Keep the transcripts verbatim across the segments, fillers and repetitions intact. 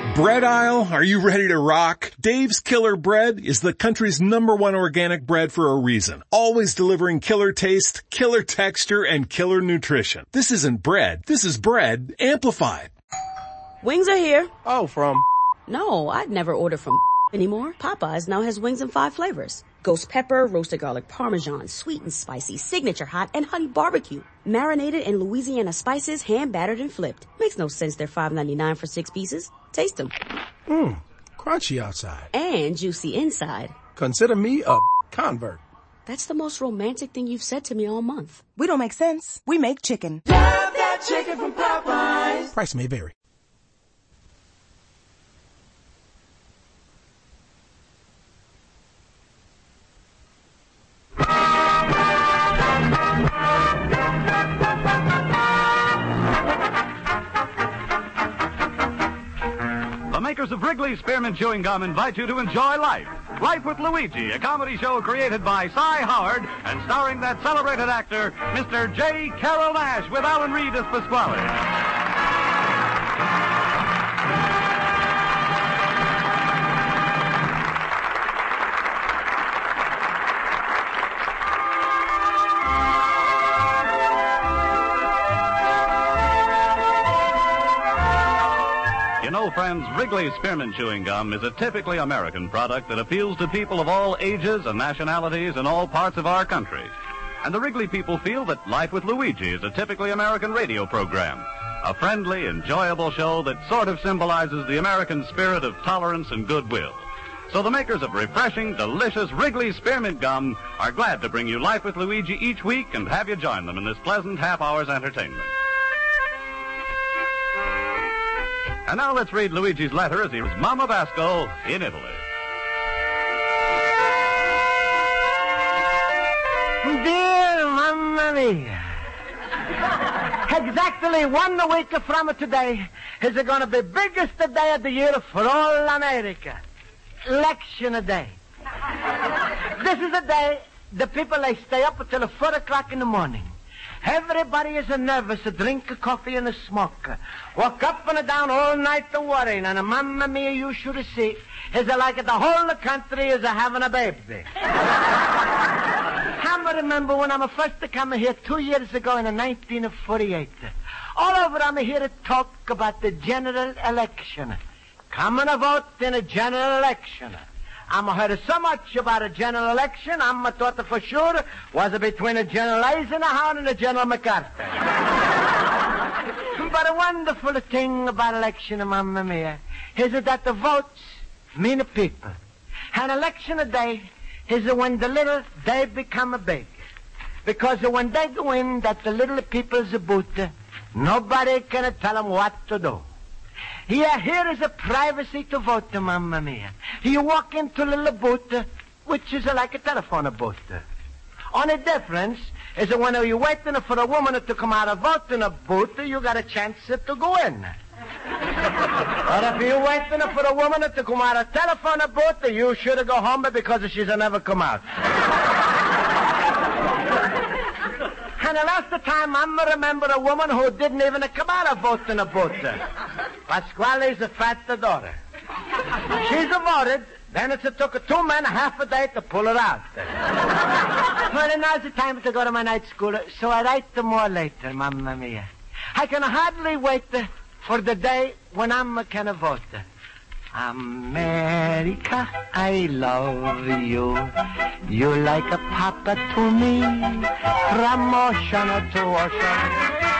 Bread aisle, are you ready to rock? Dave's Killer Bread is the country's number one organic bread for a reason. Always delivering killer taste, killer texture, and killer nutrition. This isn't bread. This is bread amplified. Wings are here. Oh, from... No, I'd never order from anymore. Popeyes now has wings in five flavors. Ghost pepper, roasted garlic parmesan, sweet and spicy, signature hot, and honey barbecue. Marinated in Louisiana spices, hand battered and flipped. Makes no sense they're five ninety-nine for six pieces. Taste them. Mmm, crunchy outside. And juicy inside. Consider me a convert. That's the most romantic thing you've said to me all month. We don't make sense. We make chicken. Love that chicken from Popeyes. Price may vary. The makers of Wrigley Spearmint Chewing Gum invite you to enjoy Life. Life with Luigi, a comedy show created by Cy Howard and starring that celebrated actor, Mister J. Carrol Naish, with Alan Reed as Pasquale. You know, friends, Wrigley Spearmint Chewing Gum is a typically American product that appeals to people of all ages and nationalities in all parts of our country. And the Wrigley people feel that Life with Luigi is a typically American radio program, a friendly, enjoyable show that sort of symbolizes the American spirit of tolerance and goodwill. So the makers of refreshing, delicious Wrigley Spearmint Gum are glad to bring you Life with Luigi each week and have you join them in this pleasant half-hour's entertainment. And now let's read Luigi's letter as he was Mama Vasco in Italy. Dear Mamma Mia, exactly one week from today is going to be biggest day of the year for all America. Election day. This is the day the people they stay up until four o'clock in the morning. Everybody is nervous, a drink of coffee and a smoke. Walk up and down all night to worrying, and Mamma Mia, you should see, is like the whole country is having a baby. I remember when I first came here two years ago in nineteen forty-eight. All over I'm here to talk about the general election. Come and vote in a general election. I'm heard so much about a general election, I'm thought for sure was it between a General Eisenhower and a General MacArthur. But a wonderful thing about election, Mamma Mia, is that the votes mean the people. And election day is when the little, they become big. Because when they go in, that the little people's boot, nobody can tell them what to do. Yeah, here is a privacy to vote, Mamma Mia. You walk into a little booth, which is like a telephone booth. Only difference is that when you're waiting for a woman to come out of vote in a booth, you got a chance to go in. But if you're waiting for a woman to come out of telephone booth, you should go home because she's never come out. And the last time I remember a woman who didn't even come out of vote in a booth. Pasquale's a fat daughter. She's voted, then it took two men half a day to pull her out. Well, now's the time to go to my night school, so I write more later, Mamma Mia. I can hardly wait for the day when I'm gonna vote. America, I love you. You like a papa to me, from ocean to ocean.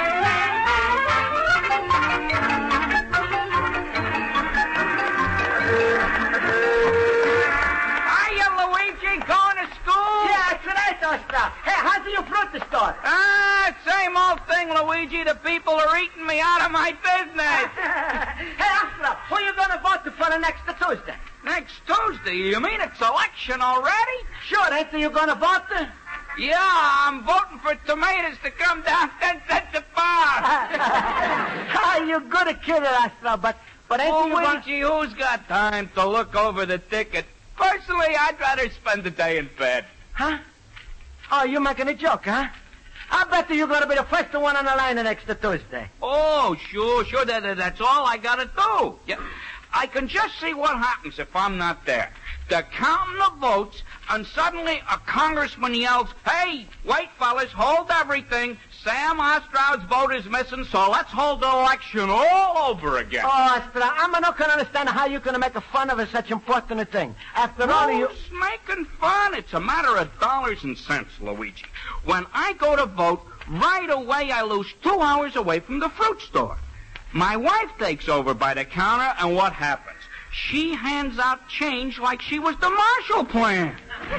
Are you, Luigi, going to school? Yeah, that's right, Oscar. Hey, how's your fruit store? Ah, same old thing, Luigi. The people are eating me out of my business. Hey, Oscar, who are you going to vote for next Tuesday? Next Tuesday? You mean it's election already? Sure, ain't you going to vote? Yeah, I'm voting for tomatoes to come down ten cents a pound. Oh, you good kid, Oscar, but, but ain't oh, you going Luigi, who's got time to look over the ticket? Personally, I'd rather spend the day in bed. Huh? Oh, you making a joke, huh? I bet you're going to be the first one on the line next Tuesday. Oh, sure, sure. That, that's all I got to do. Yeah. I can just see what happens if I'm not there. They're counting the votes, and suddenly a congressman yells, "Hey, wait, fellas, hold everything. Sam Ostroud's vote is missing, so let's hold the election all over again." Oh, Ostroud, I'm not going to understand how you're going to make a fun of a such important a thing. After all, you... Who's making fun? It's a matter of dollars and cents, Luigi. When I go to vote, right away I lose two hours away from the fruit store. My wife takes over by the counter, and what happens? She hands out change like she was the Marshall Plan.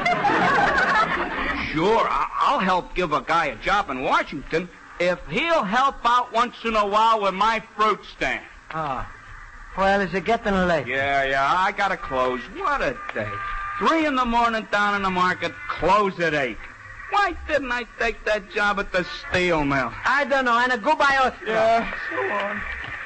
Sure, I'll help give a guy a job in Washington if he'll help out once in a while with my fruit stand. Oh. Well, is it getting late? Yeah, yeah, I gotta close. What a day. Three in the morning down in the market, close at eight. Why didn't I take that job at the steel mill? I don't know, and a goodbye, Ostroud. Yeah, so on.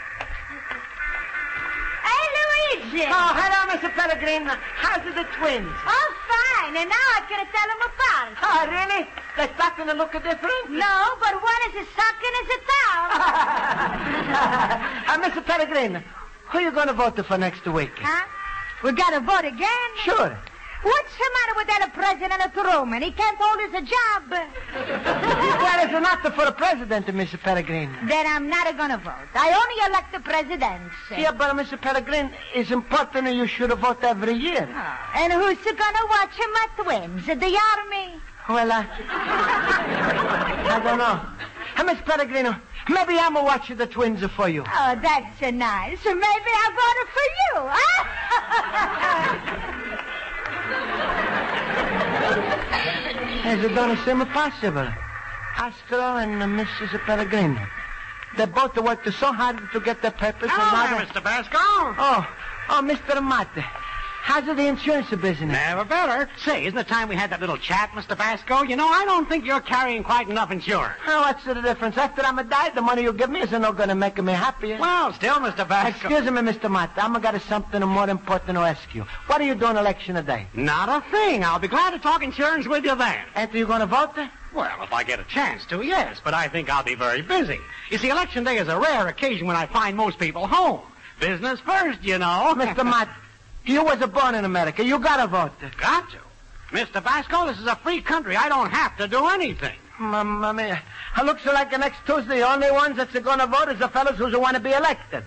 Hey, Luigi. Oh, hello, Mister Pellegrino. How's it, the twins? Oh, fine. And now I'm going to tell them apart. Oh, really? They're starting to look different? No, but one is a sock and is a towel. uh, Mister Pellegrino, who are you going to vote for next week? Huh? We're going to vote again? Sure. What's the matter with that President Truman? He can't hold us a job. Well, it's not for the president, Mister Pellegrino. Then I'm not going to vote. I only elect the presidents. Yeah, but Mister Pellegrino, it's important that you should vote every year. Oh, and who's going to watch my twins? The army? Well, uh, I don't know. Uh, Mister Pellegrino, maybe I'm going to watch the twins for you. Oh, that's uh, nice. So maybe I'll vote for you, huh? Is it going to seem possible? Oscar and uh, Missus Pellegrino. They both worked so hard to get their papers. Hello there, Mister Basco. Oh, oh, Mister Mate. How's the insurance business? Never better. Say, isn't it time we had that little chat, Mister Basco? You know, I don't think you're carrying quite enough insurance. Oh, what's the difference? After I'm a die, the money you give me is not going to make me happier. Well, still, Mister Basco. Excuse me, Mister Mate. I'm got something more important to ask you. What are you doing election day? Not a thing. I'll be glad to talk insurance with you then. And are you going to vote then? Well, if I get a chance to, yes. But I think I'll be very busy. You see, election day is a rare occasion when I find most people home. Business first, you know. Mister Mate, you was born in America. You got to vote. Got to. Mister Basco, this is a free country. I don't have to do anything. Mamma mia. It looks like the next Tuesday, the only ones that's going to vote is the fellows who want to be elected.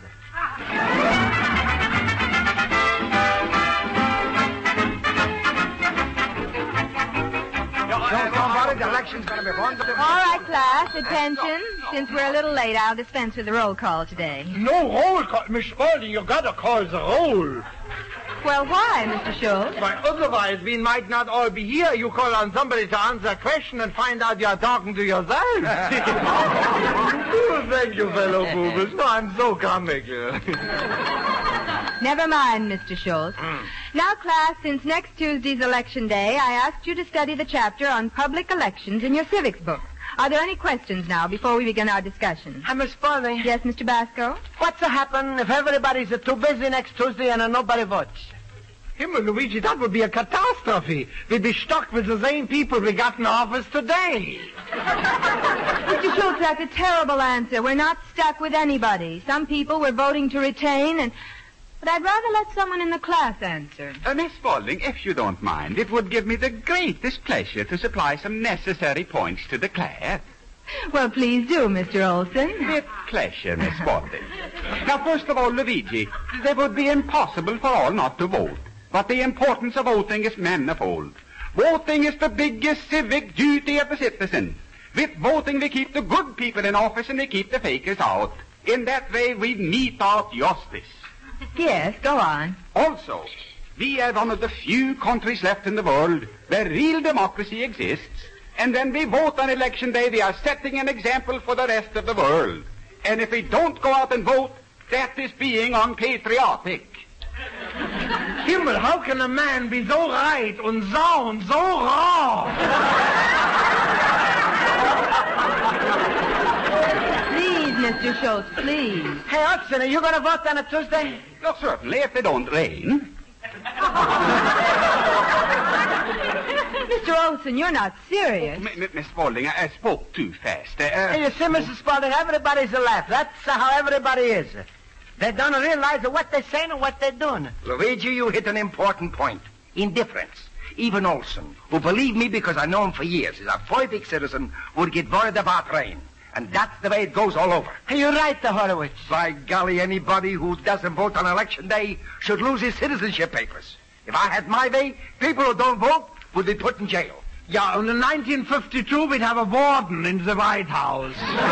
The election's going to be wonderful. All right, class, attention. Since we're a little late, I'll dispense with the roll call today. No roll call. Miss Spaulding, you got to call the roll. Well, why, Mister Schultz? Why, otherwise we might not all be here. You call on somebody to answer a question and find out you're talking to yourself. Oh, thank you, fellow boobers. No, I'm so comical. Never mind, Mister Schultz. Mm. Now, class, since next Tuesday's election day, I asked you to study the chapter on public elections in your civics book. Are there any questions now before we begin our discussion? Hi, Miss Spaulding. Yes, Mister Basco? What's to happen if everybody's too busy next Tuesday and nobody votes? Himmel, Luigi, that would be a catastrophe. We'd be stuck with the same people we got in office today. Mister Schultz, that's a terrible answer. We're not stuck with anybody. Some people we're voting to retain, and... But I'd rather let someone in the class answer. Uh, Miss Spaulding, if you don't mind, it would give me the greatest pleasure to supply some necessary points to the class. Well, please do, Mister Olson. With pleasure, Miss Spaulding. Now, first of all, Luigi, it would be impossible for all not to vote. But the importance of voting is manifold. Voting is the biggest civic duty of the citizen. With voting, we keep the good people in office and we keep the fakers out. In that way, we mete out justice. Yes, go on. Also, we are one of the few countries left in the world where real democracy exists. And when we vote on election day, we are setting an example for the rest of the world. And if we don't go out and vote, that is being unpatriotic. Himmel, how can a man be so right and sound so wrong? Please, Mister Schultz, please. Hey, Hudson, are you going to vote on a Tuesday? Oh, certainly, if they don't rain. Mister Olson, you're not serious. Oh, M- Miss Spaulding, I, I spoke too fast. Uh, Hey, you see, Missus Spaulding, everybody's a laugh. That's uh, how everybody is. They don't realize what they're saying and what they're doing. Luigi, you hit an important point. Indifference. Even Olson, who believe me because I know him for years, is a private citizen, would get worried about rain. And that's the way it goes all over. You're right, the Horowitz. By golly, anybody who doesn't vote on election day should lose his citizenship papers. If I had my way, people who don't vote would be put in jail. Yeah, in nineteen fifty-two, we'd have a warden in the White House.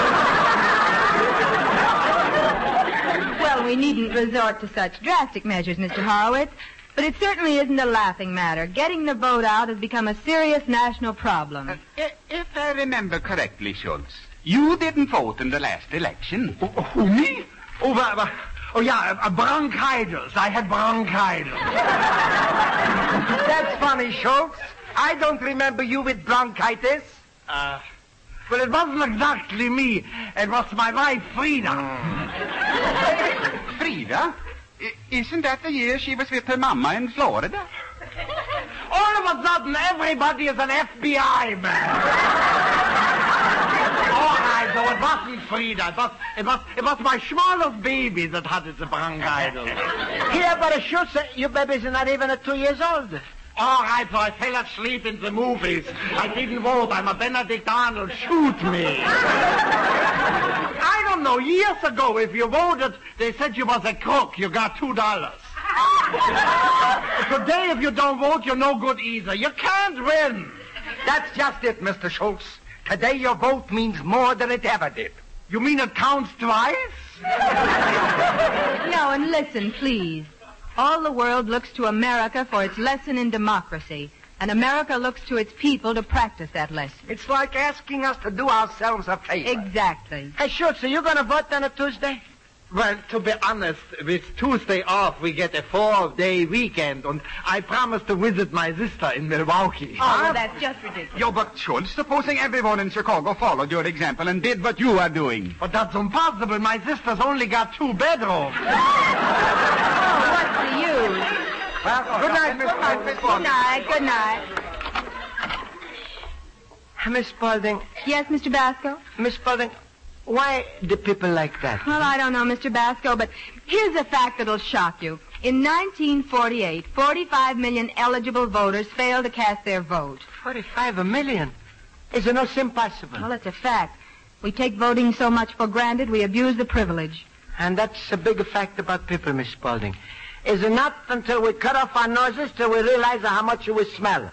Well, we needn't resort to such drastic measures, Mister Horowitz, but it certainly isn't a laughing matter. Getting the vote out has become a serious national problem. Uh, if I remember correctly, Schultz, you didn't vote in the last election. Oh, who, me? Oh, but, but, oh yeah, uh, bronchitis. I had bronchitis. That's funny, Schultz. I don't remember you with bronchitis. Uh, well, it wasn't exactly me. It was my wife, Frida. Mm. Frida? I- isn't that the year she was with her mama in Florida? All of a sudden, everybody is an F B I man. All right, so it wasn't Frida. It was, it was, it was my smallest baby that had the bronchitis. Here, but sure, your baby's not even a two years old. All right, so I fell asleep in the movies. I didn't vote. I'm a Benedict Arnold. Shoot me. I don't know. Years ago, if you voted, they said you was a crook. You got two dollars. Today, if you don't vote, you're no good either. You can't win. That's just it, Mister Schultz. Today, your vote means more than it ever did. You mean it counts twice? No, and listen, please. All the world looks to America for its lesson in democracy, and America looks to its people to practice that lesson. It's like asking us to do ourselves a favor. Exactly. Hey, Schultz, are you going to vote on a Tuesday? Well, to be honest, with Tuesday off, we get a four-day weekend, and I promised to visit my sister in Milwaukee. Oh, well, that's just ridiculous. Yo, but Schultz, supposing everyone in Chicago followed your example and did what you are doing. But that's impossible. My sister's only got two bedrooms. Oh, what's the use? Well, good night, Miss Spaulding. Good night, good night. Miss Spaulding. Yes, Mister Basco? Miss Spaulding, why do people like that? Well, I don't know, Mister Basco, but here's a fact that'll shock you. In nineteen forty-eight, forty-five million eligible voters failed to cast their vote. forty-five million? Is it no impossible? Well, it's a fact. We take voting so much for granted, we abuse the privilege. And that's a big fact about people, Miss Spaulding. Is it not until we cut off our noses till we realize how much we smell?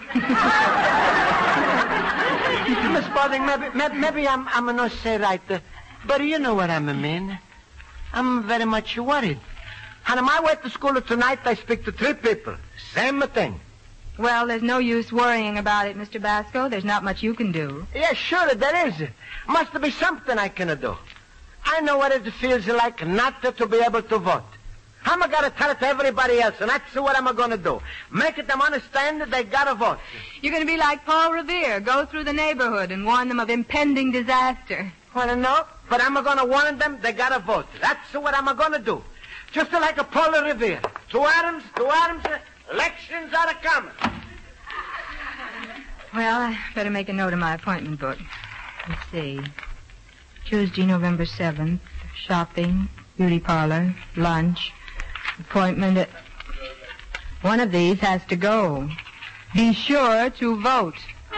Miss Spaulding, maybe, maybe, maybe I'm, I'm not say right, uh, but you know what I mean. I'm very much worried. And on my way to school tonight, I speak to three people. Same thing. Well, there's no use worrying about it, Mister Basco. There's not much you can do. Yeah, sure, there is. Must be something I can do. I know what it feels like not to be able to vote. I'm going to tell it to everybody else, and that's what I'm going to do. Make it them understand that they got to vote. You're going to be like Paul Revere, go through the neighborhood and warn them of impending disaster. Well, no, but I'm going to warn them they got to vote. That's what I'm going to do. Just like a Paul Revere. To arms, to arms, elections are coming. Well, I better make a note of my appointment book. Let's see. Tuesday, November seventh, shopping, beauty parlor, lunch, appointment at... One of these has to go. Be sure to vote.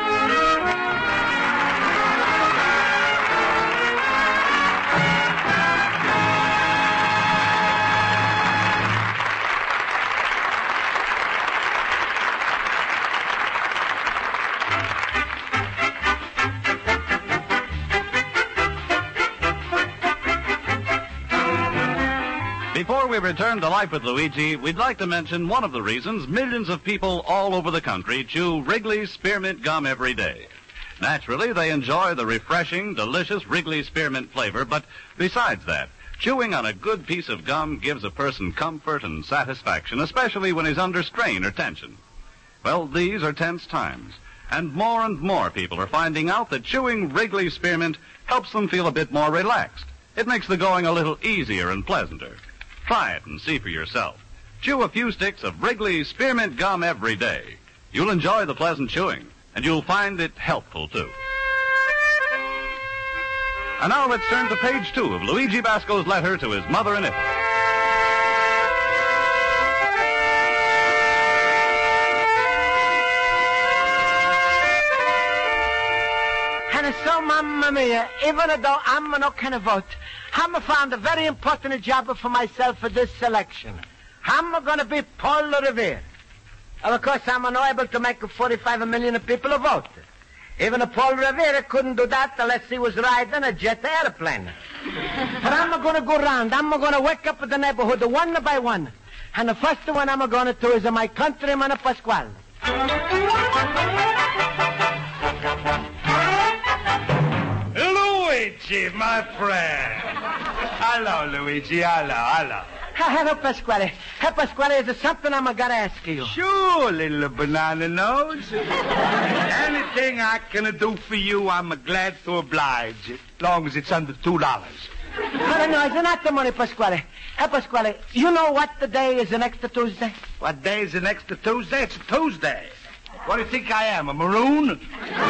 Before we return to Life with Luigi, we'd like to mention one of the reasons millions of people all over the country chew Wrigley's Spearmint Gum every day. Naturally, they enjoy the refreshing, delicious Wrigley Spearmint flavor, but besides that, chewing on a good piece of gum gives a person comfort and satisfaction, especially when he's under strain or tension. Well, these are tense times, and more and more people are finding out that chewing Wrigley Spearmint helps them feel a bit more relaxed. It makes the going a little easier and pleasanter. Try it and see for yourself. Chew a few sticks of Wrigley's Spearmint Gum every day. You'll enjoy the pleasant chewing, and you'll find it helpful, too. And now let's turn to page two of Luigi Basco's letter to his mother in Italy. so, Mamma Mia, even though I'm not going to vote, I'm found a very important job for myself for this election. I'm going to be Paul Revere. And of course, I'm not able to make forty-five million people vote. Even Paul Revere couldn't do that unless he was riding a jet airplane. But I'm going to go around. I'm going to wake up the neighborhood one by one. And the first one I'm going to do is my countryman Pasquale. Luigi, my friend. Hello, Luigi. Hello, hello. Hello, Pasquale. Hey, Pasquale, is there something I'm going to ask you? Sure, little banana nose. Anything I can do for you, I'm glad to oblige. As long as it's under two dollars. No, no, it's not the money, Pasquale. Hey, Pasquale, you know what the day is the next Tuesday? What day is the next Tuesday? It's a Tuesday. What do you think I am, a maroon?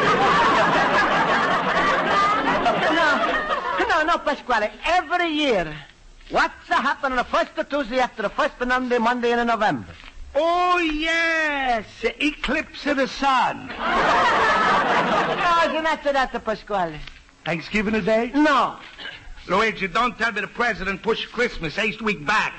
No, no, no, Pasquale. Every year, what's happening the first Tuesday after the first Monday, Monday in November? Oh, yes, eclipse of the sun. No, it's not that, Pasquale. Thanksgiving Day? No. Luigi, don't tell me the president pushed Christmas eight week back.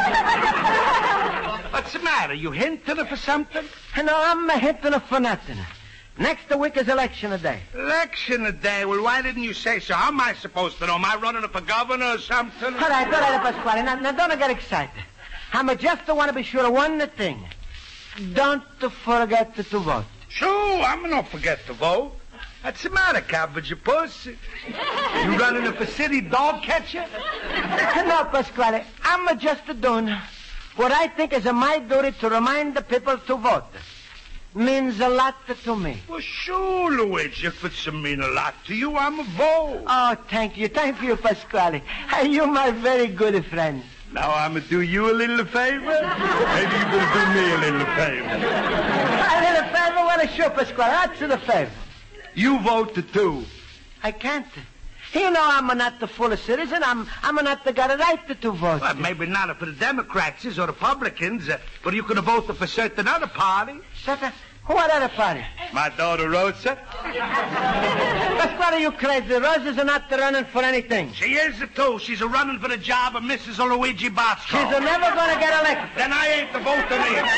What's the matter? You hinting for something? No, I'm hinting for nothing. Next week is election day. Election day? Well, why didn't you say so? How am I supposed to know? Am I running for governor or something? All right, all right, Pasquale. Now, now don't get excited. I'm just want to be sure of one thing. Don't forget to vote. Sure, I'm not forget to vote. What's the matter, cabbage puss? You running for city dog catcher? No, Pasquale. I'm just doing what I think is my duty to remind the people to vote. Means a lot to me. Well, sure, Luigi. If it's mean a lot to you, I'm a vote. Oh, thank you. Thank you, Pasquale. You're my very good friend. Now I'm going to do you a little favor? Maybe you're going to do me a little favor. A little favor? Well, sure, Pasquale. That's the favor. You vote too. I can't. You know I'm not the full citizen. I'm I'm not the got a right to vote. Well, maybe not for the Democrats or Republicans, uh, but you could have voted for certain other party. Certain? What other party? My daughter Rosa. Pasquale, you crazy. Rosa's not running for anything. She is too. She's a running for the job of Missus Luigi Bosco. She's a never going to get elected. Then I ain't the vote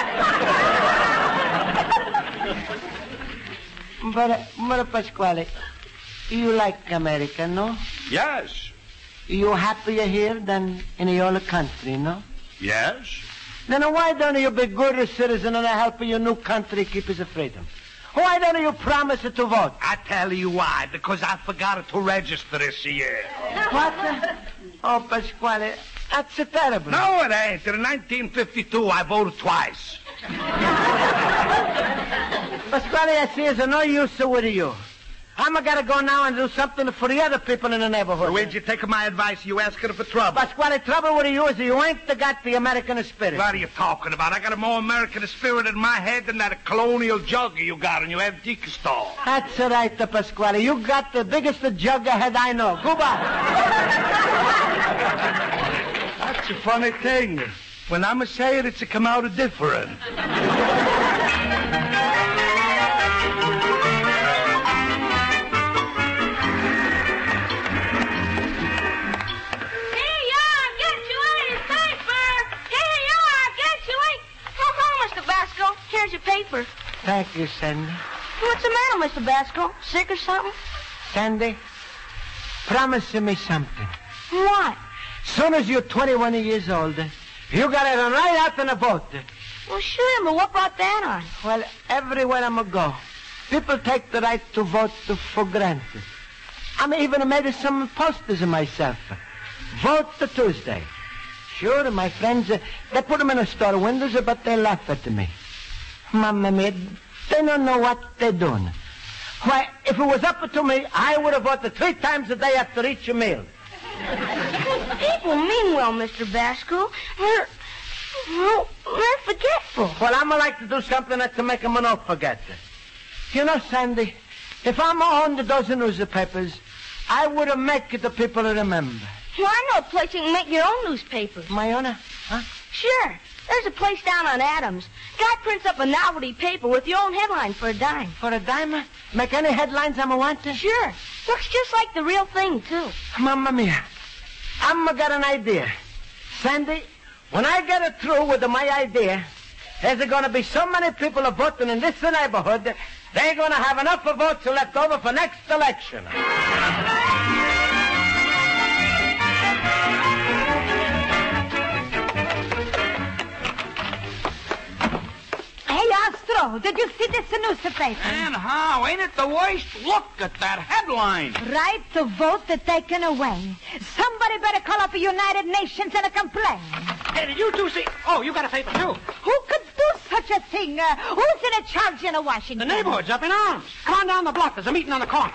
to me. But, uh, but Pasquale, you like America, no? Yes. You happier here than in your country, no? Yes. Then why don't you be good a citizen and help your new country keep its freedom? Why don't you promise to vote? I tell you why. Because I forgot to register this year. What? The? Oh, Pasquale, that's terrible. No, it ain't. In nineteen fifty-two, I voted twice. Pasquale, I see there's no use with you. I'm going to go now and do something for the other people in the neighborhood. Luigi, take my advice. You asking for trouble. Pasquale, trouble with you is you ain't got the American spirit. What are you talking about? I got a more American spirit in my head than that colonial jug you got in your antique store. That's right, Pasquale. You got the biggest juggerhead I know. Goodbye. That's a funny thing. When I'm a say it, it's a come out of different. Here's your paper. Thank you, Sandy. What's the matter, Mister Basco? Sick or something? Sandy, promise me something. What? Soon as you're twenty-one years old, you got to run right out and vote. Well, sure, but what brought that on? Well, everywhere I'm going to go, people take the right to vote for granted. I'm even made some posters of myself. Vote the Tuesday. Sure, my friends, uh, they put them in the store windows, but they laugh at me. Mamma mia, they don't know what they're doing. Why, if it was up to me, I would have voted three times a day after each meal. People mean well, Mister Basco. They're, well, they're forgetful. Well, I'm like to do something that to make them not forget. You know, Sandy, if I'm on the dozen newspapers, I would have make the people remember. Well, I know a place you can make your own newspaper. My own? Huh? Sure. There's a place down on Adams. Guy prints up a novelty paper with your own headline for a dime. For a dime? Make any headlines I'm a want to? Sure. Looks just like the real thing, too. Mamma mia. I'm got an idea. Sandy, when I get it through with my idea, there's going to be so many people voting in this neighborhood, they're going to have enough of votes left over for next election. Hey, Astro, did you see this newspaper? And how? Ain't it the worst? Look at that headline. Right to vote taken away. Somebody better call up the United Nations and complain. Hey, did you two see? Oh, you got a paper, too. Who could do such a thing? Uh, who's in charge in Washington? The neighborhood's up in arms. Come on down the block. There's a meeting on the corner.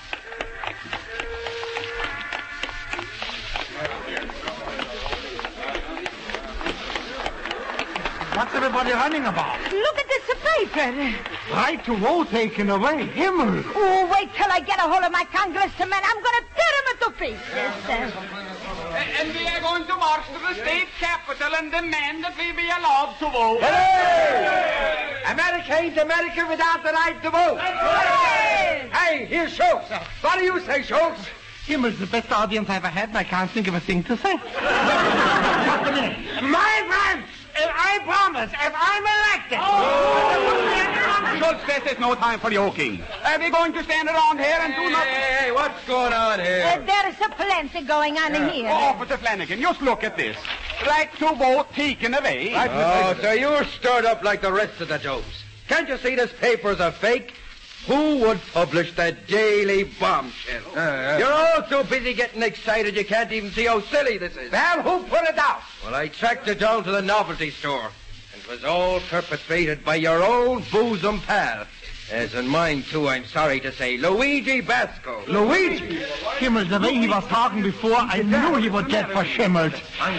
What's everybody running about? Look at this paper. Right to vote taken away. Himmel. Oh, wait till I get a hold of my congressman. I'm going to tear him into pieces. And we are going to march to the state capitol and demand that we be allowed to vote. Hey! America ain't America without the right to vote. Hey! Hey, here's Schultz. What do you say, Schultz? Himmel's the best audience I ever had, and I can't think of a thing to say. Just a minute. My friends, if I promise, if I'm elected... Oh! Schultz, this is no time for joking. Are we going to stand around here and do nothing? Hey, hey, what's going on here? Uh, there's a plenty going on Yeah. here. Oh, Officer Flanagan, just look at this. Right to vote taken away. Oh, so you're stirred up like the rest of the jokes. Can't you see this paper's a fake? Who would publish the Daily Bombshell? Uh, uh. You're all so busy getting excited you can't even see how silly this is. Well, who put it out? Well, I tracked it down to the novelty store. And it was all perpetrated by your old bosom pal. As in mine, too, I'm sorry to say, Luigi Basco. Luigi? Himmel, the way he was talking before, I knew he would get verschimmelt.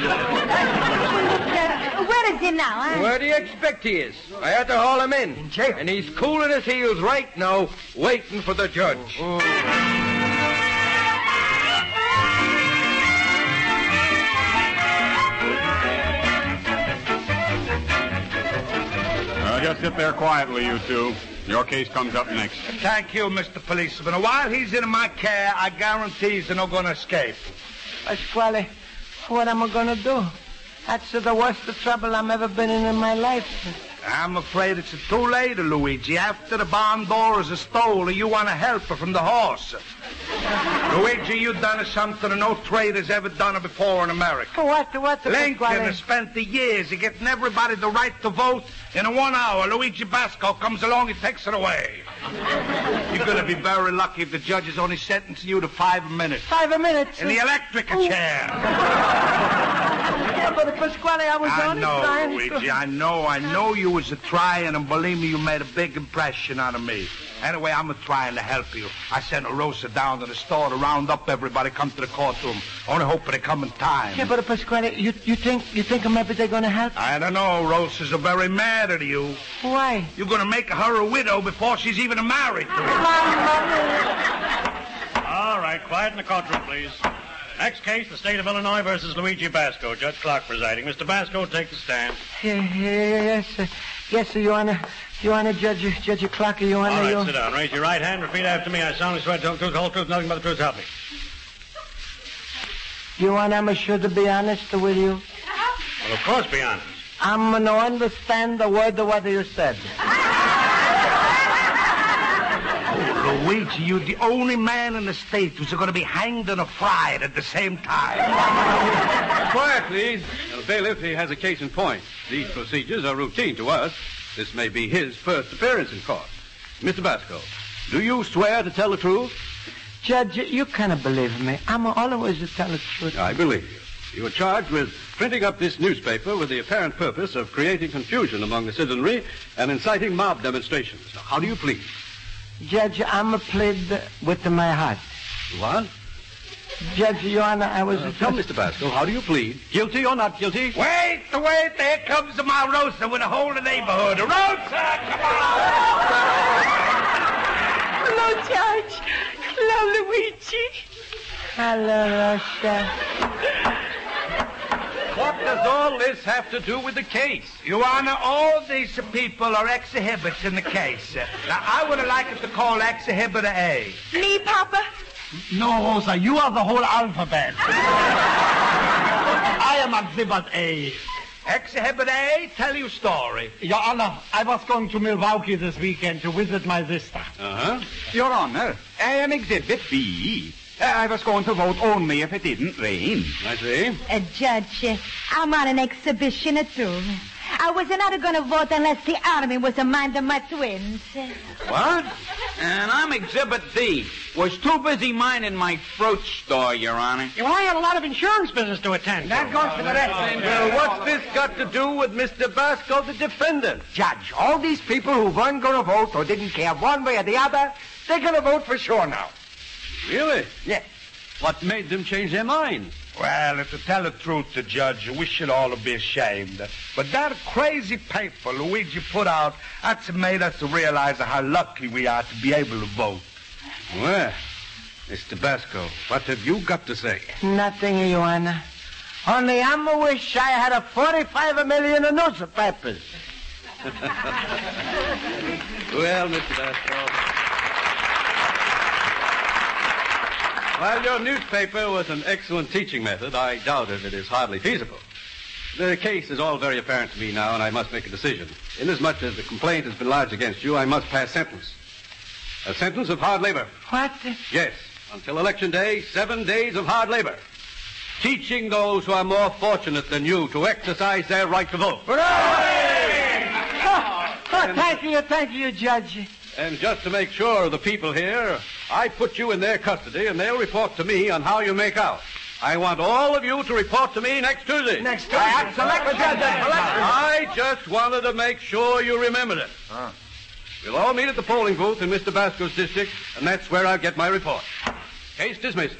Uh, where is he now, huh? Where do you expect he is? I had to haul him in. in and he's cooling his heels right now, waiting for the judge. Oh. Uh, just sit there quietly, you two. Your case comes up next. Thank you, Mister Policeman. While he's in my care, I guarantee he's not going to escape. Pasquale, what am I going to do? That's the worst of trouble I'm ever been in in my life. I'm afraid it's too late, Luigi. After the barn door is stolen, you want to help her from the horse. Luigi, you done something no trader's ever done it before in America. What? What? Lincoln has spent the years of getting everybody the right to vote. In one hour, Luigi Basco comes along and takes it away. You're going to be very lucky if the judge is only sentencing you to five minutes. Five minutes? In the electric chair. Yeah, but Pasquale, I was I only know, trying Luigi, to... I know. I know you was a trying, and believe me, you made a big impression on me. Anyway, I'm a trying to help you. I sent a Rosa down to the store to round up everybody, come to the courtroom. Only hope they come in time. Yeah, but Pasquale, you you think you think maybe they're going to help? I don't know. Rosa's are very mad at you. Why? You're going to make her a widow before she's even married to you. All right, quiet in the courtroom, please. Next case, the state of Illinois versus Luigi Basco. Judge Clark presiding. Mister Basco, take the stand. Yeah, yeah, yes, sir. Yes, sir, Your Honor. Your Honor, Judge, Judge Clark, Your Honor. All right, you... sit down. Raise your right hand. Repeat after me. I solemnly swear to tell the truth, the whole truth, nothing but the truth. Help me. Your Honor, I'm sure to be honest with you. Well, of course, be honest. I'm going to understand the word of what you said. Oh, Luigi, you're the only man in the state who's going to be hanged and fried at the same time. Quiet, please. Now, bailiff, he has a case in point. These procedures are routine to us. This may be his first appearance in court. Mister Basco, do you swear to tell the truth? Judge, you cannot believe me. I'm always to tell the truth. I believe you. You are charged with printing up this newspaper with the apparent purpose of creating confusion among the citizenry and inciting mob demonstrations. Now, how do you plead? Judge, I'm a plead with my heart. What? Judge, Your Honor, I was... Uh, tell Mister Basco, how do you plead? Guilty or not guilty? Wait, wait, there comes my Rosa with the whole neighborhood. Rosa, come on! Hello, Judge. Hello, Luigi. Hello, Rosa. What does all this have to do with the case? Your Honor, all these people are exhibits in the case. Now, I would have liked to call exhibit A. Me, Papa? No, Rosa, you are the whole alphabet. I am exhibit A. Exhibit A, tell you story. Your Honor, I was going to Milwaukee this weekend to visit my sister. Uh-huh. Your Honor, I am exhibit B. Uh, I was going to vote only if it didn't rain. I see. Uh, Judge, uh, I'm on an exhibition too. I was not going to vote unless the army was a mind of my twins. What? And I'm exhibit D. Was too busy minding my fruit store, Your Honor. Well, I had a lot of insurance business to attend to. That goes for the rest of them. Well, what's this got to do with Mister Basco, the defendant? Judge, all these people who weren't going to vote or didn't care one way or the other, they're going to vote for sure now. Really? Yes. What made them change their minds? Well, to tell the truth, the judge, we should all be ashamed. But that crazy paper Luigi put out, that's made us realize how lucky we are to be able to vote. Well, Mister Basco, what have you got to say? Nothing, Your Honor. Only I'm a wish I had a forty-five million of newspapers. Well, Mister Basco, while your newspaper was an excellent teaching method, I doubt if it is hardly feasible. The case is all very apparent to me now, and I must make a decision. Inasmuch as the complaint has been lodged against you, I must pass sentence. A sentence of hard labor. What? Yes. Until Election Day, seven days of hard labor. Teaching those who are more fortunate than you to exercise their right to vote. Hooray! Oh, oh, thank you, thank you, Judge. And just to make sure of the people here, I put you in their custody, and they'll report to me on how you make out. I want all of you to report to me next Tuesday. Next Tuesday? Absolutely, Judge. I just wanted to make sure you remembered it. Huh. We'll all meet at the polling booth in Mister Basco's district, and that's where I'll get my report. Case dismissed.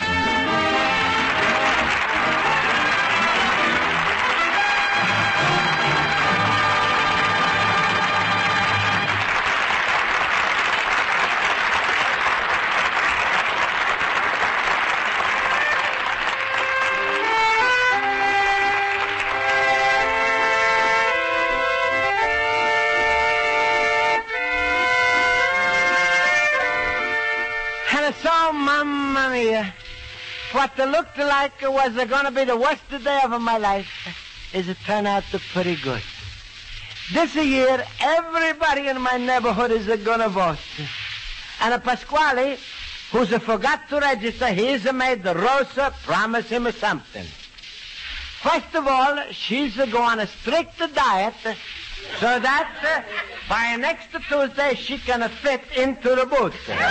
So, Mamma Mia, what it looked like was going to be the worst day of my life is it turned out to pretty good. This year, everybody in my neighborhood is going to vote. And a Pasquale, who's a forgot to register, he's made the Rosa promise him something. First of all, she's to go on a strict diet so that uh, by next Tuesday she can fit into the booth.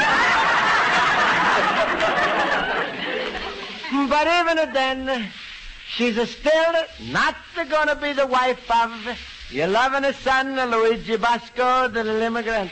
But even then, she's still not going to be the wife of your loving son, Luigi Basco, the little immigrant.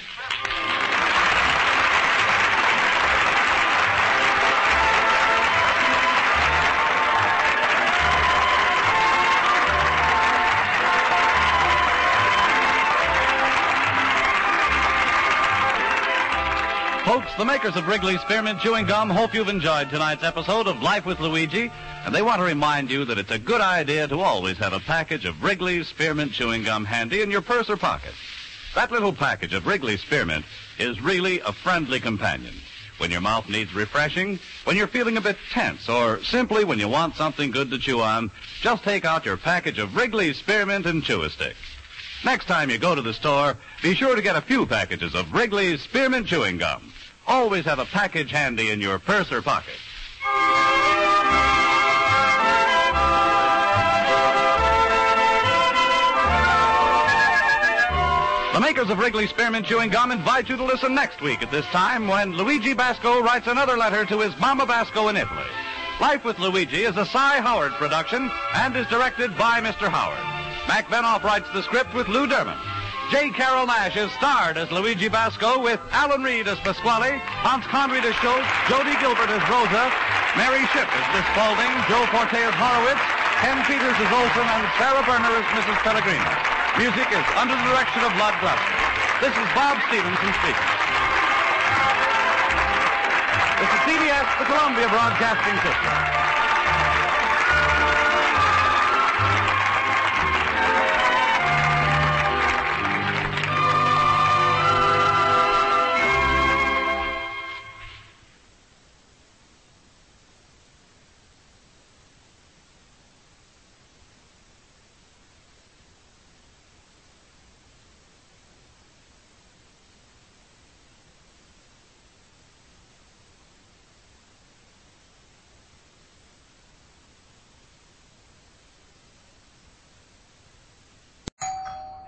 Folks, the makers of Wrigley Spearmint Chewing Gum hope you've enjoyed tonight's episode of Life with Luigi, and they want to remind you that it's a good idea to always have a package of Wrigley Spearmint Chewing Gum handy in your purse or pocket. That little package of Wrigley Spearmint is really a friendly companion. When your mouth needs refreshing, when you're feeling a bit tense, or simply when you want something good to chew on, just take out your package of Wrigley Spearmint and chew a stick. Next time you go to the store, be sure to get a few packages of Wrigley's Spearmint Chewing Gum. Always have a package handy in your purse or pocket. The makers of Wrigley Spearmint Chewing Gum invite you to listen next week at this time when Luigi Basco writes another letter to his Mama Basco in Italy. Life with Luigi is a Cy Howard production and is directed by Mister Howard. Mac Benoff writes the script with Lou Derman. J. Carroll Nash is starred as Luigi Basco with Alan Reed as Pasquale, Hans Conried as Schultz, Jody Gilbert as Rosa, Mary Shipp as Miss Spaulding, Joe Forte as Horowitz, Ken Peters as Olson, and Sarah Berner as Missus Pellegrino. Music is under the direction of Lud Gluskin. This is Bob Stevenson speaking. This is C B S, the Columbia Broadcasting System.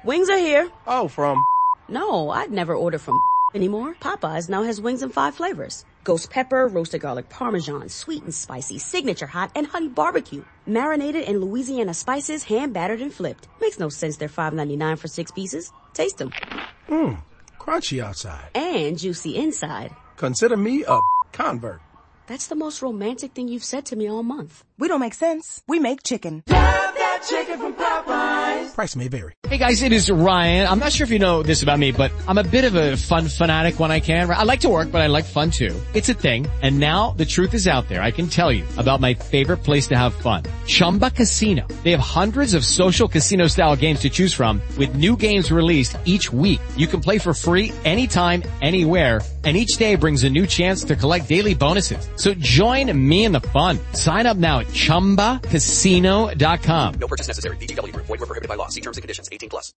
Wings are here. Oh, from... No, I'd never order from anymore. Popeyes now has wings in five flavors. Ghost pepper, roasted garlic parmesan, sweet and spicy, signature hot, and honey barbecue. Marinated in Louisiana spices, hand battered and flipped. Makes no sense they're five ninety-nine for six pieces. Taste them. Mmm, crunchy outside. And juicy inside. Consider me a convert. That's the most romantic thing you've said to me all month. We don't make sense. We make chicken. Love that chicken from Popeyes. Price may vary. Hey guys, it is Ryan. I'm not sure if you know this about me, but I'm a bit of a fun fanatic when I can. I like to work, but I like fun too. It's a thing. And now the truth is out there. I can tell you about my favorite place to have fun. Chumba Casino. They have hundreds of social casino style games to choose from with new games released each week. You can play for free anytime, anywhere. And each day brings a new chance to collect daily bonuses. So join me in the fun. Sign up now at chumba casino dot com. No purchase necessary. V G W Group. Void where prohibited by law. See terms and conditions. eighteen plus.